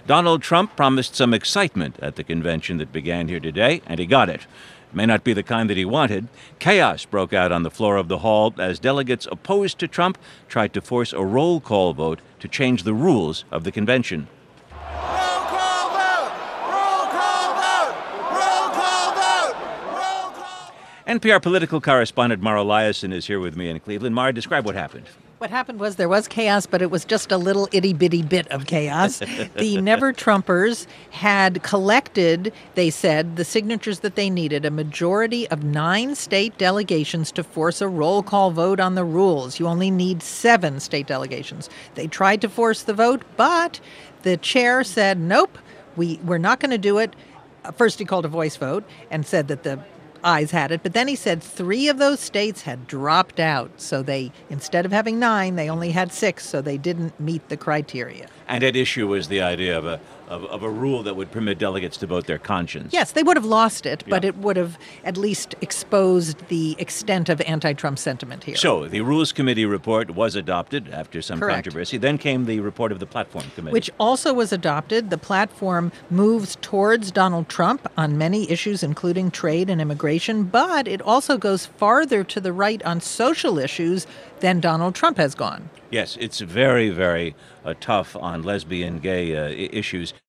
Donald Trump promised some excitement at the convention that began here today, and he got it. It may not be the kind that he wanted. Chaos broke out on the floor of the hall as delegates opposed to Trump tried to force a roll call vote to change the rules of the convention. Roll call vote! Roll call vote! Roll call vote! Roll call! NPR political correspondent Mara Liasson is here with me in Cleveland. Mara, describe what happened. What happened was there was chaos, but it was just a little itty-bitty bit of chaos. The Never-Trumpers had collected, they said, the signatures that they needed, a majority of 9 state delegations to force a roll call vote on the rules. You only need 7 state delegations. They tried to force the vote, but the chair said, nope, we're not going to do it. First, he called a voice vote and said that the ayes had it, but then he said 3 of those states had dropped out. So they, instead of having 9, they only had 6, so they didn't meet the criteria. And at issue was the idea of a rule that would permit delegates to vote their conscience. Yes, they would have lost it, but Yeah. it would have at least exposed the extent of anti-Trump sentiment here. So the Rules Committee report was adopted after some Correct. controversy. Then came the report of the Platform Committee. Which also was adopted. The platform moves towards Donald Trump on many issues, including trade and immigration, but it also goes farther to the right on social issues than Donald Trump has gone. Yes, it's very, very tough on lesbian, gay issues.